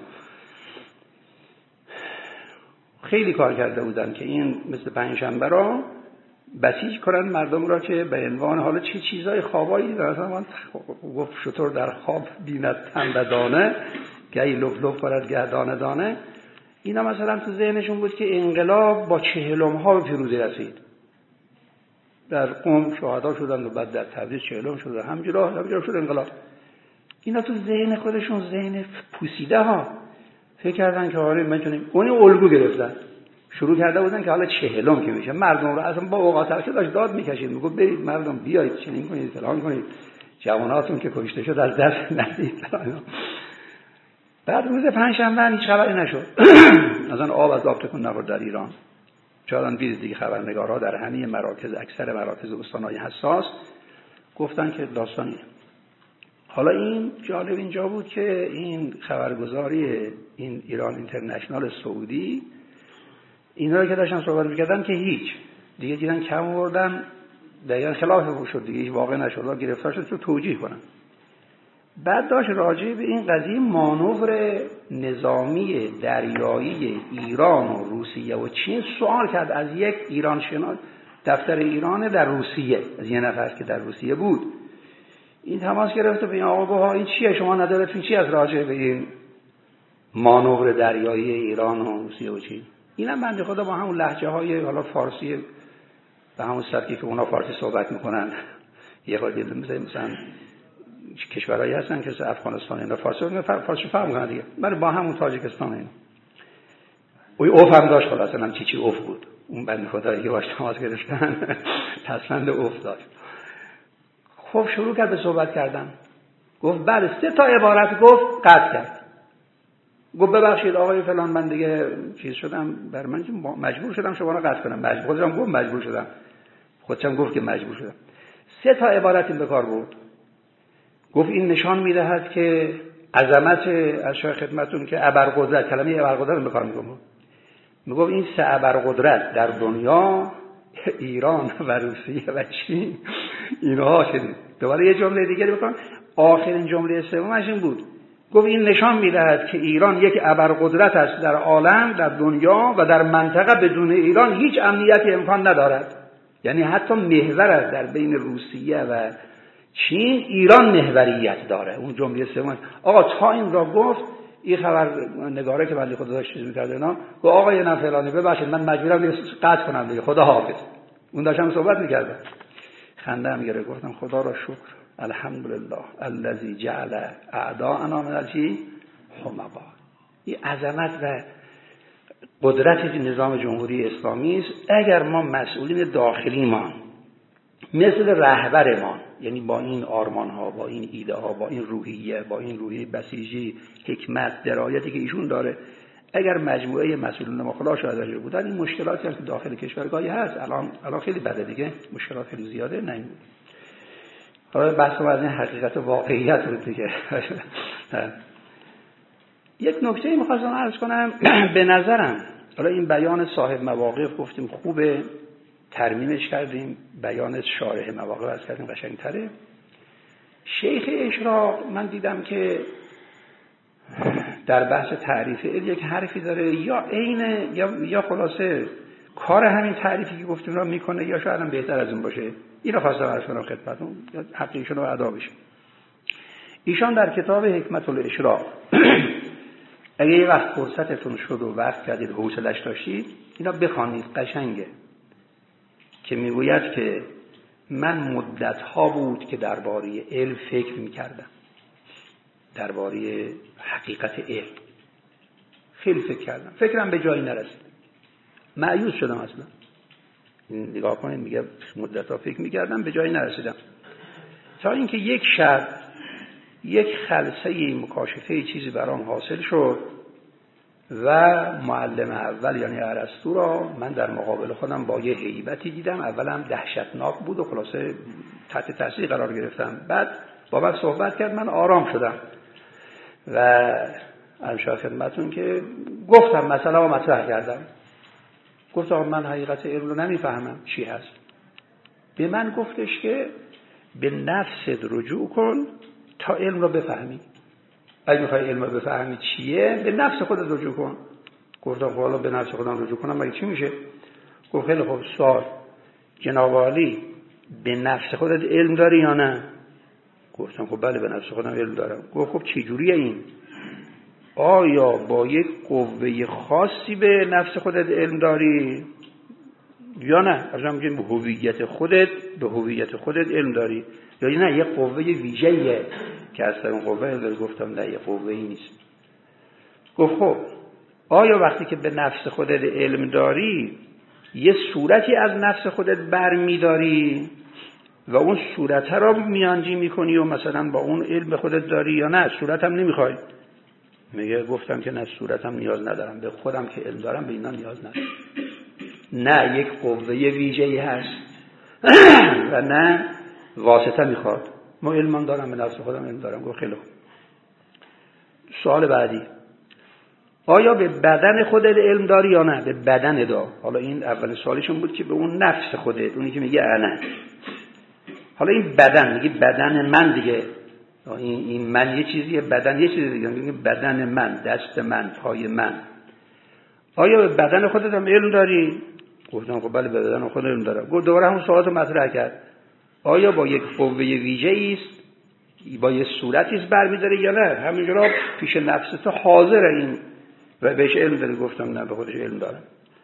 خیلی کار کرده بودن که این مثل پنجشنبه را بسیج کنن مردم را که به عنوان حالا چه چیزای خوابایی مثلا من گفت شطور در خواب بیند تن و دانه گهی لف لف کند گه دانه دانه. اینا مثلا تو ذهنشون بود که انقلاب با چهلم ها به پیروزی رسید. در قم شهدا شدن و بعد در تبریز چهلم شد، همجورا همجورا شد انقلاب. اینا تو ذهن خودشون ذهن پوسیده ها فکر کردن که آره میتونیم، اون الگو گرفتن، شروع کرده بودن که حالا چهلم که میشه مردم رو اصلا با اوقات که داشت داد میکشید، میگفت برید مردم بیایید چنین کنید فلان کنید، جواناتون که کشته شد از دست ندید فلان. بعد روز پنجشنبه هیچ خبری نشد. مثلا آب از آب تکون نخورد در ایران. چون بیز دیگه خبرنگارها در همه مراکز، اکثر مراکز استانهای حساس گفتن که داستانی. حالا این جالب اینجا بود که این خبرگزاری این ایران اینترنشنال سعودی اینا رو که داشتن صحبت می‌کردن که هیچ دیگه دیدن کم آوردن، دقیقاً خلاف شد دیگه، هیچ واقع نشد، گرفتار شد تو توجیه کنن. بعد داشت راجع به این قضیه مانور نظامی دریایی ایران و روسیه و چین سوال کرد از یک ایران شناس دفتر ایران در روسیه، از یه نفر که در روسیه بود. این تماس گرفت به این آقا گفت این چیه، شما نظرتون چی از راجع به این مانور دریایی ایران و روسیه و چین؟ اینم بنده خدا با همون لهجه های حالا فارسی به همون سبکی که اونا فارسی صحبت میکنن، یه خورده مثلا مثلا کشورهایی هستن که افغانستان اینا فارسی فارسی فهم میکنن دیگه، ولی با همون تاجیکستان اینا اوی اوف هم داشت، خلاص هم چی چی اوف بود. اون بنده خدایی که باش تماس گرفتن پسند اوف داشت. خب شروع کرد به صحبت کردن. گفت بعد سه تا عبارت گفت قطع کرد. گفت ببخشید آقای فلان من دیگه چیز شدم، بر من مجبور شدم شما رو قطع کنم. مجبور خودم گفت مجبور شدم. خودم گفت که مجبور شدم. سه تا عبارت این به کار برد. گفت این نشان میدهد که عظمت از شاه خدمتون که ابرقدرت، کلمه ابرقدرت به کار میگم. میگفت این سه ابرقدرت در دنیا ایران و روسیه و چین اینها شدید. دوباره یه جمله دیگری بکن. آخرین جمله سومش این بود. گفت این نشان میدهد که ایران یک ابرقدرت است در عالم، در دنیا و در منطقه بدون ایران هیچ امنیتی امکان ندارد. یعنی حتی محور است در بین روسیه و چین، ایران محوریت داره. اون جمله سوم آقا تا این را گفت، این خبر نگاره که بنده خدا داشت چیز می‌کرد اینا گفت آقا یه نفلانی ببخشید من مجبورم قطع کنم دیگه، خدا حافظ. اون داشتم صحبت می‌کردم، خنده هم گرفت، گفتم خدا را شکر، الحمدلله الذی جعل اعداءنا من الجی حمقا. این عظمت و قدرت نظام جمهوری اسلامی است. اگر ما مسئولین داخلی ما مثل رهبرمان، یعنی با این آرمان ها، با این ایده ها، با این روحیه، با این روحیه بسیجی، حکمت، درایتی که ایشون داره، اگر مجموعه مسئولین ما خلاص شده بودن، این مشکلاتی هم که داخل کشورگاهی هست الان الان خیلی بده دیگه، مشکلات خیلی زیاده نه. حالا بحث از این حقیقت واقعیت رو دیگه. یک نکته می‌خواستم عرض کنم. به نظرم حالا این بیان صاحب مواقف گفتیم خوبه، ترمیمش کردیم، بیان شارح مواقف از کردیم قشنگ‌تره. شیخ اشراق من دیدم که در بحث تعریف علم یک حرفی داره، یا عین یا یا خلاصه کار همین تعریفی که گفتیم را میکنه، یا شاید هم بهتر از اون باشه. اینو خواستم عرض کنم خدمتتون، حق ایشون رو ادا بشه. ایشان در کتاب حکمت الاشراق اگه یه وقت فرصتتون شد و وقت کردید حوصله‌اش داشتید اینا بخوانید، قشنگه. که میگوید که من مدت‌ها بود که درباره علم فکر می‌کردم، درباره حقیقت علم خیلی فکر کردم، فکرم به جایی نرسید، مایوس شدم اصلا. نگاه کنید، میگه مدت‌ها فکر می‌کردم به جایی نرسیدم، تا اینکه یک شب یک خلسه مکاشفه چیزی برام حاصل شد و معلم اول یعنی ارسطو را من در مقابل خودم با یه هیبتی دیدم. اولم دهشتناک بود و خلاصه تحت تاثیر قرار گرفتم. بعد با من صحبت کرد، من آرام شدم و انشاء خدمتون که گفتم مثلا رو مطرح کردم. گفتم من حقیقت علم رو نمیفهمم چی هست. به من گفتش که به نفست رجوع کن تا علم رو بفهمی. اگه میخوای علم رو بفهمی چیه، به نفس خودت رجوع کن. گفتم حالا به نفس خودم رجوع کنم مگه چی میشه؟ گفت خیلی خوب، سوال جناب عالی به نفس خودت علم داری یا نه؟ گفتم خب بله به نفس خودم علم دارم. گفت خب چی جوریه این؟ آیا با یک قوه خاصی به نفس خودت علم داری یا نه؟ اصلا میگیم به هویت خودت به هویت خودت علم داری یا نه یک قوه ویژه‌ایه که اصلا اون قوه داری؟ گفتم نه یک قوه‌ای نیست. گفت خب آیا وقتی که به نفس خودت علم داری یه صورتی از نفس خودت برمی‌داری و اون صورت را میانجی میکنی و مثلا با اون علم خودت داری یا نه صورت هم نمیخوای؟ میگه گفتم که نه صورت هم نیاز ندارم، به خودم که علم دارم به اینا نیاز ندارم. نه یک قوه ویژه‌ای هست و نه واسطه میخواد. ما علم دارم به نفس خودم علم دارم. گفت خیلی خوب. سوال بعدی آیا به بدن خودت علم داری یا نه؟ به بدن دا. حالا این اول سوالشون بود که به اون نفس خودت، اونی که میگه نه. حالا این بدن میگه بدن من دیگه، این, این من یه چیزیه، بدن یه چیز دیگه. میگه بدن من، دست من، پای من. آیا به بدن خودت هم علم داری؟ گفتم خب بله به بدن خودم علم دارم. گفت دوباره همون سوالاتو مطرح کرد. آیا با یک قوه ویژه‌ای است، با یک صورتی است برمی‌داره یا نه؟ همینجوری پیش نفس تو حاضره این و بهش علم داری؟ گفتم نه به خودش علم دارم.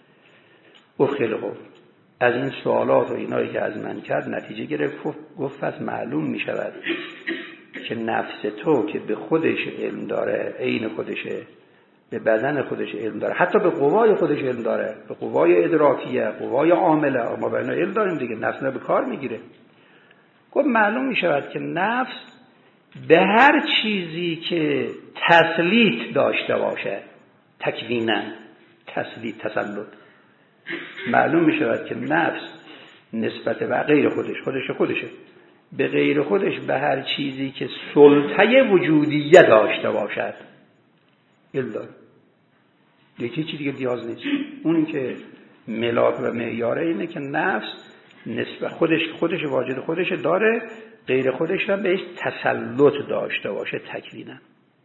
گفت خیلی خوب. از این سوالات و اینایی که از من کرد نتیجه گرفت. گفت پس معلوم می شود که نفس تو که به خودش علم داره، عین خودشه، به بدن خودش علم داره، حتی به قوای خودش علم داره، به قوای ادراکیه، قوای عامله، ما به اینا علم داریم دیگه، نفس نه به کار میگیره. گفت معلوم می شود که نفس به هر چیزی که تسلیط داشته باشه، تکویناً تسلیط، تسلط، معلوم می شود که نفس نسبت به غیر خودش، خودش خودشه، به غیر خودش به هر چیزی که سلطه وجودیه داشته باشد علم داره. دیگه چیزی دیگه نیاز نیست. اونی که ملاک و معیاره اینه که نفس نسبت خودش خودش واجد خودش داره، غیر خودش هم بهش تسلط داشته باشه تکویناً.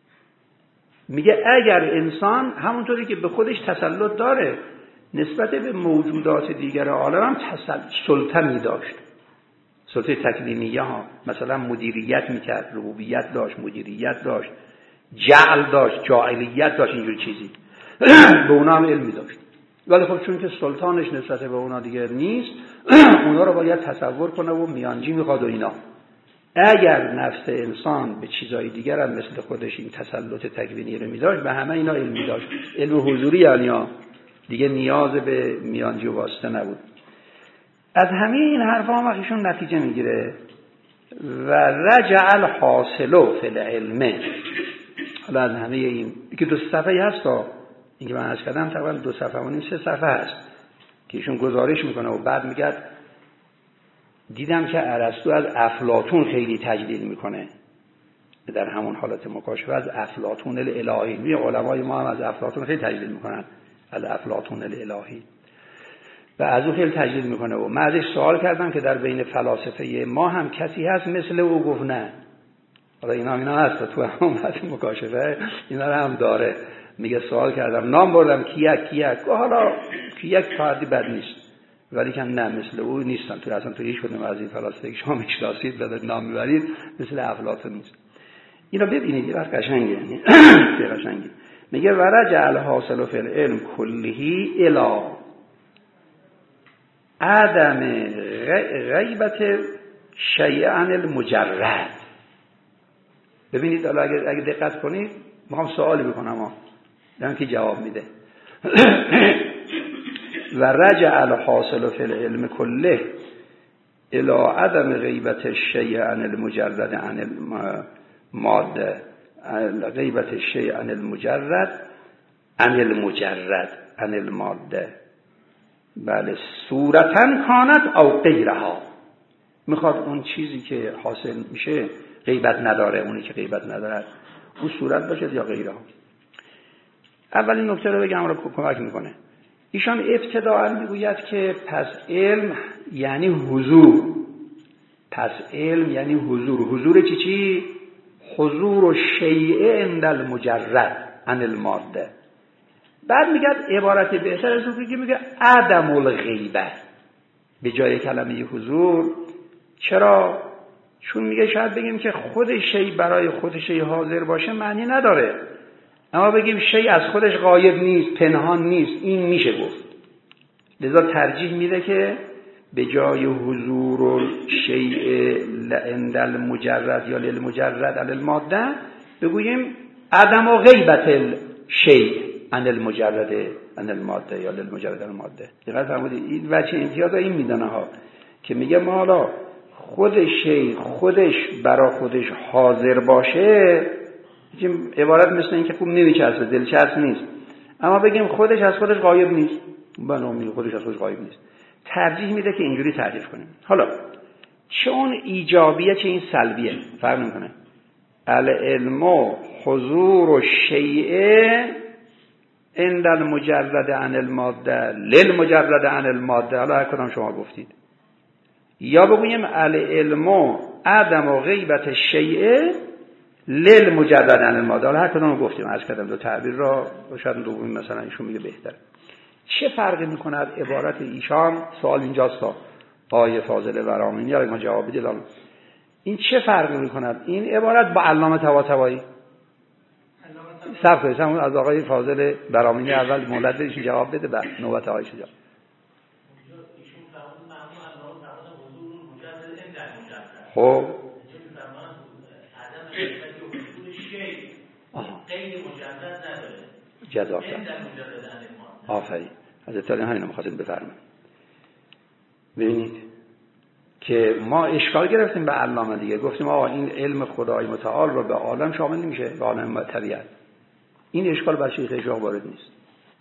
میگه اگر انسان همونطوری که به خودش تسلط داره نسبت به موجودات دیگر عالم هم سلطه می داشت، سلطه تکوینیه ها، مثلا مدیریت میکرد، ربوبیت داشت، مدیریت داشت، جعل داشت، جاعلیت داشت، اینجور چیزی به اونا هم علمی داشت. ولی خب چون که سلطانش نسبت به اونا دیگر نیست اونا رو باید تصور کنه و میانجی میخواد و اینا. اگر نفس انسان به چیزای دیگر هم مثل خودش این تسلط تکوینی رو میداشت به همه اینا علمی داشت. علم حضوری یعنی دیگه نیاز به میانجی و واسطه نبود. از همه این حرفا هم ایشون نتیجه میگیره و رجع الحاصل فی العلم. حالا از همه این که دو صفحه هست تا اینکه من عرض کردم تقریبا دو صفحه و نیم سه صفحه هست که ایشون گزارش میکنه و بعد میگه دیدم که ارسطو از افلاطون خیلی تجلیل میکنه در همون حالت مکاشفه، از افلاطون الالهی. می علمای ما هم از افلاطون خیلی تجلیل میکنن، از افلاطون الالهی، و از او خیلی تجلیل میکنه. و من ازش سوال کردم که در بین فلاسفه ما هم کسی هست مثل او؟ گفت نه. حالا اینا اینا هست تو همون حالت مکاشفه اینا رو هم داره. میگه سوال کردم نام بردم کیک کیک، حالا کیک فردی بد نیست ولی که نه مثل او نیستن. تو اصلا تو هیچ کدوم از این فلاسفه که شما میشناسید دادید نام میبرید مثل افلاطون نیست. اینا ببینید یه وقت قشنگه، یعنی قشنگه. میگه ورجع الحاصل فی العلم کلهی الی عدم غیبت شیء عن المجرد. ببینید حالا اگه اگه دقت کنید میخوام سوالی بکنم اما دارم که جواب میده. و رجع الحاصل فی العلم کله الی عدم غیبت الشیء عن المجرد عن الماده، غیبت الشیء عن المجرد عن المجرد عن الماده، بله صورتن کانت او غیرها. میخواد اون چیزی که حاصل میشه غیبت نداره، اونی که غیبت نداره اون صورت باشه یا غیرها. اولین نکته رو بگم رو کمک میکنه. ایشان ابتداءً میگوید که پس علم یعنی حضور، پس علم یعنی حضور. حضور چی چی؟ حضور و شیء عند المجرد عن الماده. بعد میگه عبارت بهتر از اون که میگه عدم الغیبه، به جای کلمه حضور. چرا؟ چون میگه شاید بگیم که خود شی برای خود شی حاضر باشه معنی نداره، اما بگیم شی از خودش غایب نیست، پنهان نیست، این میشه گفت. لذا ترجیح میده که به جای حضور الشیء عند المجرد یا للمجرد علی الماده بگوییم عدم و غیبت الشیء عن المجرد عن الماده یا للمجرد عن الماده. دقیقاً فرمودید. این وجه امتیاز این میدانه ها که میگه ما حالا خود شی خودش برای خودش حاضر باشه، عبارت مثل این که خوب نمیچسبه، دلچسب نیست، اما بگیم خودش از خودش غایب نیست، بنابراین خودش از خودش غایب نیست. ترجیح میده که اینجوری تعریف کنیم. حالا چه اون ایجابیه چه این سلبیه فرق میکنه. العلم حضور الشیء عند المجرد عن الماده للمجرد عن الماده، حالا هر کدام شما گفتید. یا بگوییم العلم عدم و غیبت الشیء للمجرد عن الماده، حالا هر کدام گفتیم. عرض کردم دو تعبیر را، شاید دومی مثلا ایشون میگه بهتره. چه فرقی میکند عبارت ایشان؟ سوال اینجاست تا آیه فاضل ورامینی یا ما جواب بدید. این چه فرقی میکند این عبارت با علامه طباطبایی؟ صبر کنید از آقای فاضل برامینی اول مولد ایشون جواب بده، بعد نوبت آقای شجاع. خب جزاک آفرین. حضرت علی همین رو می‌خواستم بفرمایید. ببینید که ما اشکال گرفتیم به علامه دیگه، گفتیم آقا این علم خدای متعال رو به عالم شامل نمیشه، به عالم طبیعت. این اشکال بر شیخ اشراق وارد نیست.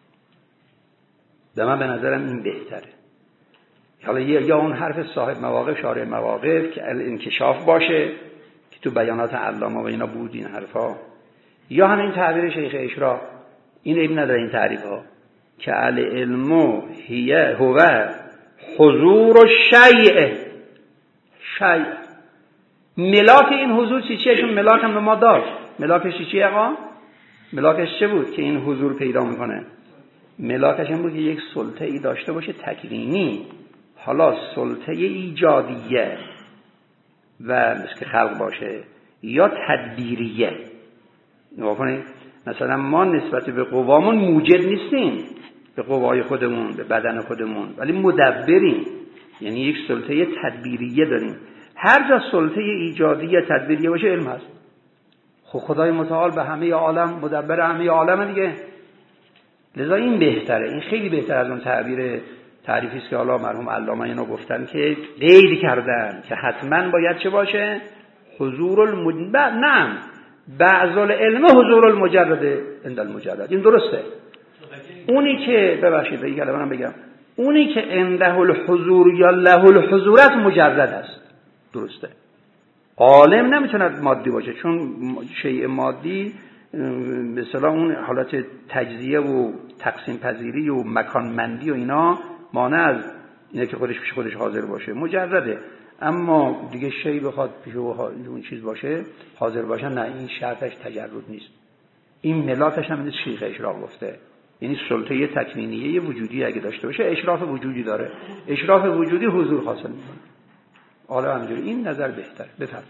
در من به نظرم این بهتره. حالا یا اون حرف صاحب مواقف شارع مواقف که الانکشاف باشه که تو بیانات علامه و اینا بود این حرفا، یا همین تعبیر شیخ اشراق. این عیب نداره این تعریف ها که العلم هی هو حضور الشیء. شیء ملاک این حضور چی چیه؟ چون ملاک هم به ما داشت. ملاکش چیه آقا؟ ملاکش چه بود که این حضور پیدا میکنه؟ ملاکش هم بود که یک سلطه ای داشته باشه تکوینی، حالا سلطه ایجادیه و مثل خلق باشه یا تدبیریه. نگاه کنید مثلا ما نسبت به قوامون موجد نیستیم، به قوای خودمون، به بدن خودمون، ولی مدبریم، یعنی یک سلطه تدبیریه داریم. هر جا سلطه ایجادیه تدبیریه باشه علم هست. خب خدای متعال به همه عالم مدبر همه عالم دیگه. لذا این بهتره، این خیلی بهتر از اون تعبیر تعریفی است که حالا مرحوم علامه اینو گفتن که قید کردن که حتما باید چه باشه؟ حضور المجرد. نه بعض العلم حضور المجرد عند المجرد. این درسته. اونی که ببخشید این کلمه رو بگم، اونی که عنده الحضور یا له الحضورت مجرد است. درسته. عالم نمیتونه مادی باشه، چون شیء مادی به اصطلاح اون حالت تجزیه و تقسیم پذیری و مکانمندی و اینا مانع از اینه که خودش پیش خودش حاضر باشه، مجرده. اما دیگه شی بخواد پیش اون چیز باشه حاضر باشه، نه، این شرطش تجرد نیست. این ملاکش هم نیست. شیخ اشراق گفته یعنی سلطه تکوینیه وجودی اگه داشته باشه اشراف وجودی داره، اشراف وجودی حضور حاصل میکنه. حالا همینجوری این نظر بهتره. بفرمایید.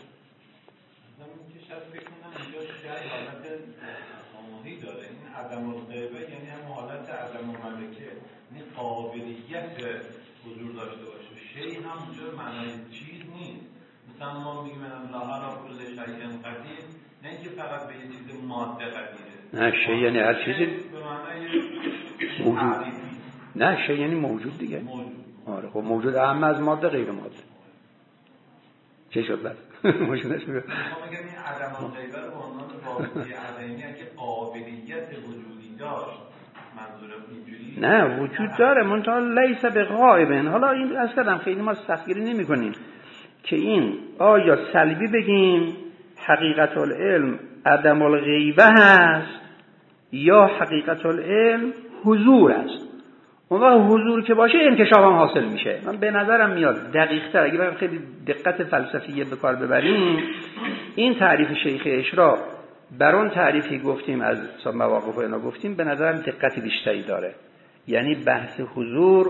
عدم الغیبه یعنی هم حالت عدم ملکه، یعنی قابلیت حضور داشته باشه. شی هم اونجا معنای چیز نیست. مثلا ما میگیم الله علی کل شیء قدیر، نه اینکه فقط به یه چیز ماده قدیره. نه شی یعنی هر چیزی به معنای موجود. نه شی یعنی موجود دیگه. موجود. آره خب موجود اهم از ماده غیر ماده. چه شد بس؟ موجودش میگه. ما میگیم این عدم الغیبه رو به عنوان واقعی عدمی که قابلیت وجودی داشت. منظور اینجوری؟ نه وجود داره منتها لیس بغائب. حالا این اصلا خیلی ما سختگیری نمی‌کنیم که این آیا سلبی بگیم حقیقت العلم عدم الغیبه هست یا حقیقت العلم حضور است. اون وقت حضور که باشه انکشاف هم حاصل میشه. من به نظرم میاد دقیق تر اگه خیلی دقت فلسفیه به کار ببریم این تعریف شیخ اشراق بر اون تعریفی گفتیم از مواقف و اینا گفتیم به نظرم دقت بیشتری داره. یعنی بحث حضور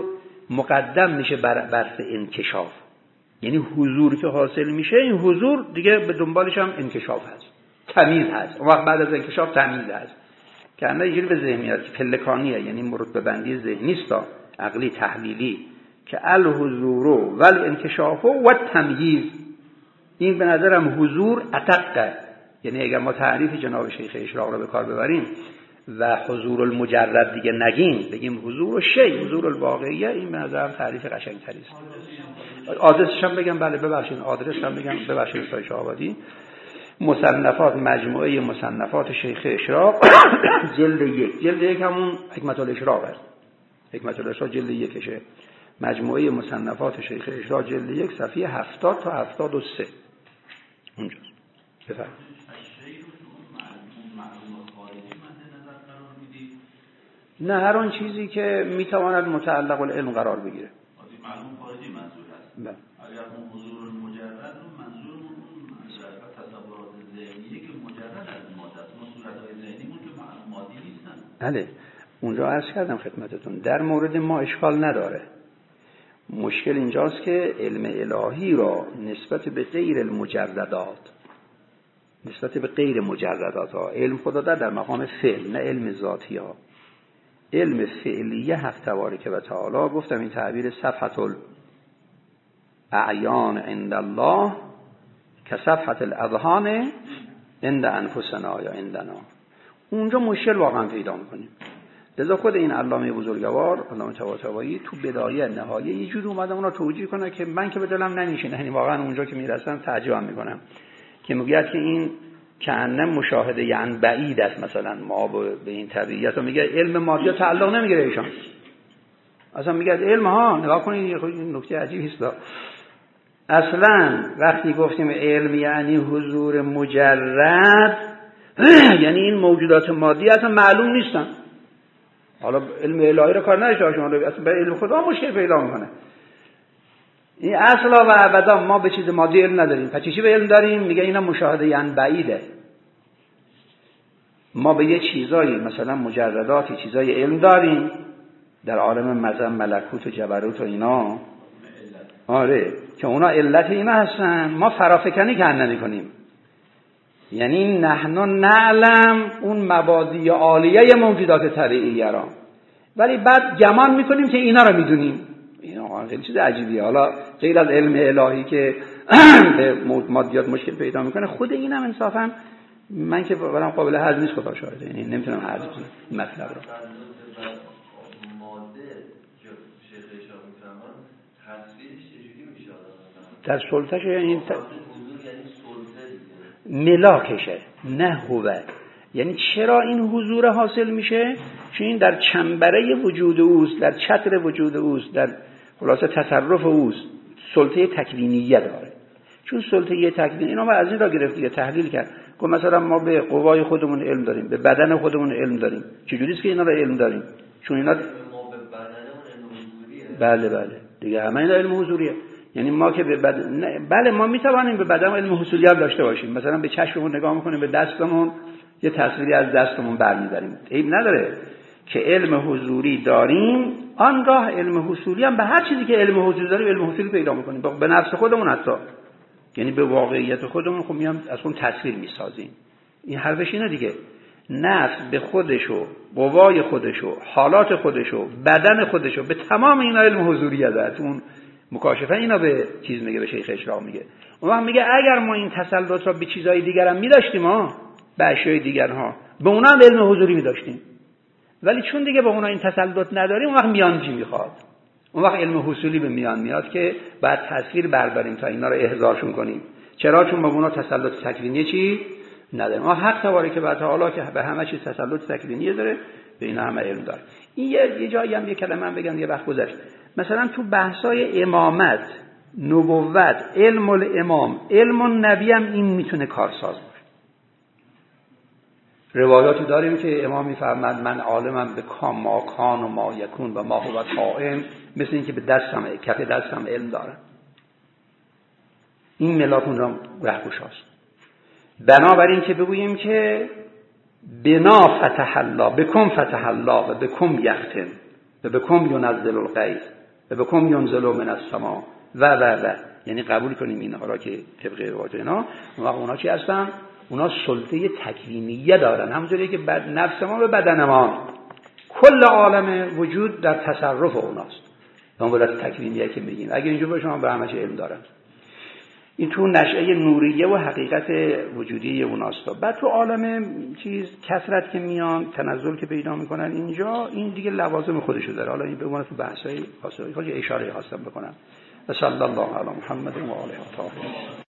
مقدم میشه بر بحث انکشاف. یعنی حضور که حاصل میشه، این حضور دیگه به دنبالش هم انکشاف هست، تمیز هست. اون وقت بعد از انکشاف تمیز هست که اندازه اینجوری به ذهن میاد که پلکانیه، یعنی مرتبه بندی ذهنی است، عقلی تحلیلی، که الحضور و الانکشاف و تمییز. این به نظرم حضور اتقه. یعنی اگر ما تعریف جناب شیخ اشراق را به کار ببریم و حضور المجرد دیگه نگیم، بگیم حضور و شی، حضور الواقعیه، این به نظرم تعریف قشنگ‌تری است. آدرسش هم بگم، بله ببخشید آدرسش هم بگم، ببخشید استاد شهابادی. مصنفات، مجموعه مصنفات شیخ اشراق جلد یک، جلد یک همون حکمت الاشراق است. حکمت الاشراق جلد یکشه. مجموعه مصنفات شیخ اشراق جلد یک، صفحه هفتاد تا هفتاد و سه اونجاست. بفرمایید. نه، هر آن چیزی که میتواند متعلق العلم قرار بگیره. معلوم خارجی منظور است. بله. اگر اون حضور المجرد رو منظور اون تصورات ذهنیه که مجرد از ماده است، اون صورت‌های ذهنیمون که معلوم مادی نیستن. بله. اونجا عرض کردم خدمتتون در مورد ما اشکال نداره. مشکل اینجاست که علم الهی را نسبت به غیر المجردات، نسبت به غیر مجردات ها، علم خدا در مقام فعل، نه علم ذاتی ها. علم فعلیه حق تبارک و تعالی، گفتم این تعبیر صفحة الاعیان عند الله که صفحة الاذهان عند انفسنا یا عندنا. اونجا مشکل واقعا پیدا میکنیم. لذا خود این علامه بزرگوار، علامه طباطبایی، تو بدایه نهایه یه جوری اومده اونا توجیه کنه که من که به دلم نمیشینه. یعنی واقعا اونجا که میرسم تعجب میکنم که میگه که این کأنه مشاهده یعنی بعید است. مثلا ما به این طبیعیت رو میگه علم مادی تعلق نمیگیره ایشان، اصلا میگه علم ها نگاه کنید، این نکته عجیبی است. اصلا وقتی گفتیم علم یعنی حضور مجرد، یعنی این موجودات مادی اصلا معلوم نیستن. حالا علم الهی رو کار نداشته شما، اصلا به علم خدا مشکل پیدا میکنه. این اصلا و ابدا ما به چیز مادی علم نداریم. پس چی به علم داریم؟ میگه اینا مشاهده یعنی بعیده. ما به یه چیزایی مثلا مجرداتی چیزای علم داریم در عالم مزن، ملکوت و جبروت و اینا، آره، که اونا علت اینا هستن. ما فرافکنی که نمی کنیم. یعنی نحن نعلم اون مبادی عالیه موجودات طبیعیه را، ولی بعد گمان میکنیم که اینا رو میدونیم. اینا خیلی چیز عجیبیه. حالا غیر از علم الهی که به مادیات مشکل پیدا میکنه، خود اینم انصافا من که برام قابل هضم نیست، خدا شاهده. یعنی نمیتونم هضم کنم مطلب رو. ماده که شیخ اشاره می‌فرمان تصویرش چجوری میشه؟ در سلطه‌ش یعنی ملاکشه، نه هوه. یعنی چرا این حضور حاصل میشه؟ چون این در چنبره وجود اوست، در چتر وجود اوست، در خلاصه تصرف اوست، سلطه تکوینیه داره. چون سلطه تکوینی اینا ما از این را گرفتیم تحلیل کرد که مثلا ما به قوای خودمون علم داریم، به بدن خودمون علم داریم. چجوری است که اینا را علم داریم؟ چون اینا ما به بدنمون علم حضوریه. بله بله دیگه همه اینا علم حضوریه. یعنی ما که به بدن، بله ما میتوانیم به بدن علم حضوری هم داشته باشیم. مثلا به چشممون نگاه میکنیم، به دستمون یه تصویری از دستمون برمی‌داریم، عیب نداره که علم حضوری داریم. آنگاه علم حصولی هم به هر چیزی که علم حضوری داریم علم حصولی پیدا میکنیم، به نفس خودمون حتی، یعنی به واقعیت خودمون خب میام از اون تصویر میسازیم. این حرفش اینه دیگه، نفس به خودشو، قوای خودشو، حالات خودشو، بدن خودشو، به تمام اینا علم حضوری داره. اون مکاشفه اینا به چیز میگه، به شیخ اشراق میگه. اون وقت میگه اگر ما این تسلط را به چیزهای دیگر هم میداشتیم، ها به اشیاء دیگرها، به اونا هم علم حضوری میداشتیم، ولی چون دیگه به اونا این تسلط نداریم، اون وقت میانجی میخواد. اون وقت علم حصولی به میان میاد که بعد تصویر برداریم تا اینا رو احضارشون کنیم. چرا؟ چون به اونا تسلط تکوینی چی نداریم. ما حق تبارک و تعالی که به همه چیز تسلط تکوینی داره، به اینا همه علم داره. این یه جایی هم یه کلمه هم بگم، یه وقت گذشت. مثلا تو بحثای امامت، نبوت، علم الامام، علم النبی هم این میتونه کارساز باشه. روایاتی داریم که امام میفرماد من عالمم به کام ما کان و ما یکون و ما هو قائم، مثل این که به دستم، کف دستم علم دارم. این ملاک اون را رهگشاست. بنابراین که بگوییم که بنا فتح الله بکم فتح الله و بکم یختم و بکم ینزل الغیث، و بکم ینزل من السما و و و یعنی قبول کنیم اینها را که طبق روایت اینا. اونا چی هستن؟ اونا سلطه تکوینیه دارن، همونطوری که بد نفس ما به بدن ما، کل عالم وجود در تصرف اوناست. اون ولی تکوینیه که میگیم اگه اینجا باشه شما به همش علم دارن. این تو نشأه نوریه و حقیقت وجودی اوناست. بعد تو عالم چیز کثرت که میان، تنزل که پیدا میکنن اینجا، این دیگه لوازم خودشو داره. حالا این به عنوان تو بحثای خاصه خود اشاره خواستم بکنم. صلی الله علی محمد و آله الطاهرین.